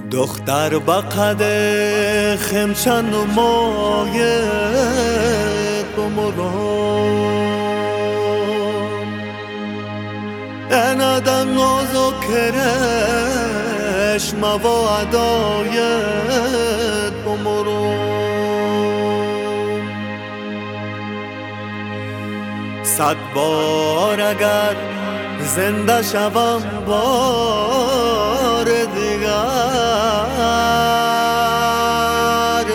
دختر بقد خمچن و مایه بمران انادم نازو کرش موادایت بمران 100 بار اگر زنده شوم بار دیگر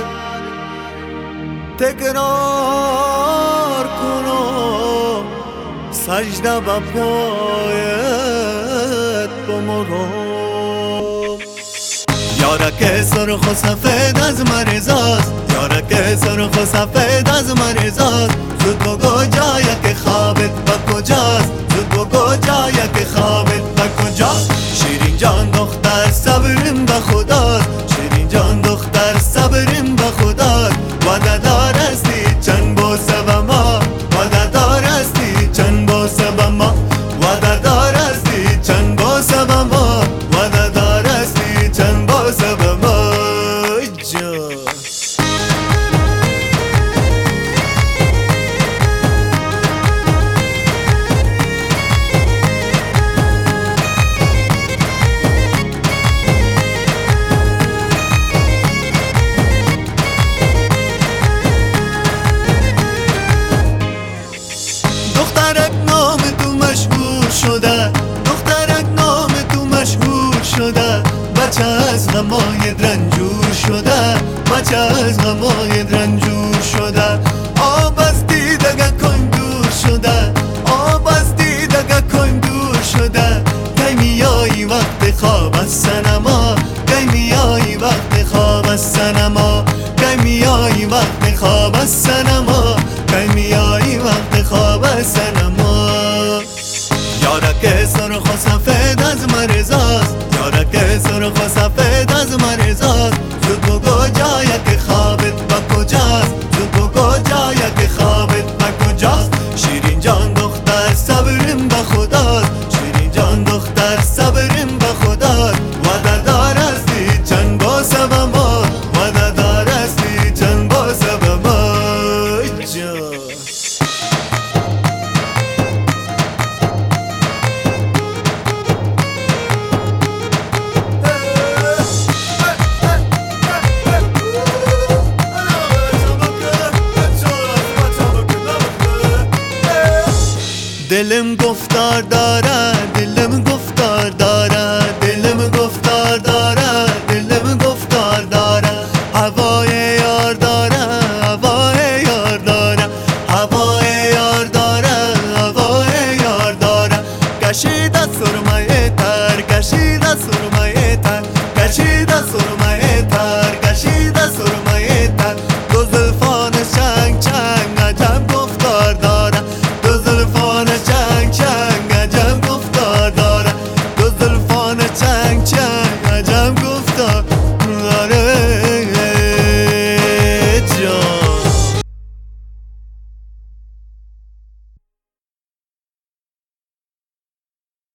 تکرار کنم سجده به پایت بمرم یارک سرخ و سفید از مرزاست یارک سرخ و سفید از مرزاست زود بگو جایک خوابت به کجاست زود بگو جایک خوابت به کجاست شیرین جان دختر صبرم به خداست شیرین جان دختر صبرم به خداست وعده دارستی چند بوسه به ما وعده دارستی چند بوسه به ما وعده دارستی چند بوسه به ما وعده دارستی چند بوسه به ما دخترک نام تو مشهور شده دخترک نام تو مشهور شده بچه از غمای رنجور شده بچه از غمای رنجور شده آب از دیدگه کن دور شده آب از دیدگه کن دور شده کی میایی وقت خواب از سنما کی میایی وقت خواب از سنما کی میایی وقت خواب از سنما کی میایی وقت خواب از سنما یارک سرخ و سفید از مرزاست یارک سرخ و سفید از مرزاست زود بگو جایک خوابت به کجاست زود بگو جایک خوابت به کجاست شیرین جان دختر صبرم به خداست شیرین جان دختر صبرم به خداست وعده دارستی چند بوسه به ما وعده دارستی چند بوسه به ما دلم گفتار داره